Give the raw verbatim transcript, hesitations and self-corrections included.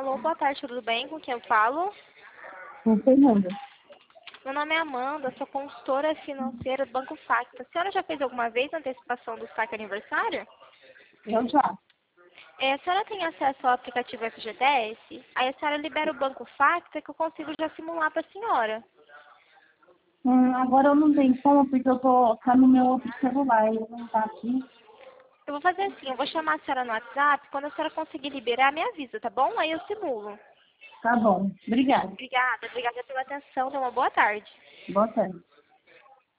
Alô, boa tarde, tudo bem? Com quem eu falo? Com Fernanda. Meu nome é Amanda, sou consultora financeira do Banco Facta. A senhora já fez alguma vez a antecipação do saque aniversário? Eu já. É, a senhora tem acesso ao aplicativo F G T S? Aí a senhora libera o Banco Facta que eu consigo já simular para a senhora. Hum, agora eu não tenho como, porque eu tô tá no meu outro celular, ele não tá aqui. Eu vou fazer assim, eu vou chamar a senhora no WhatsApp, quando a senhora conseguir liberar, me avisa, tá bom? Aí eu simulo. Tá bom. Obrigada. Obrigada, obrigada pela atenção, tenha uma boa tarde. Boa tarde.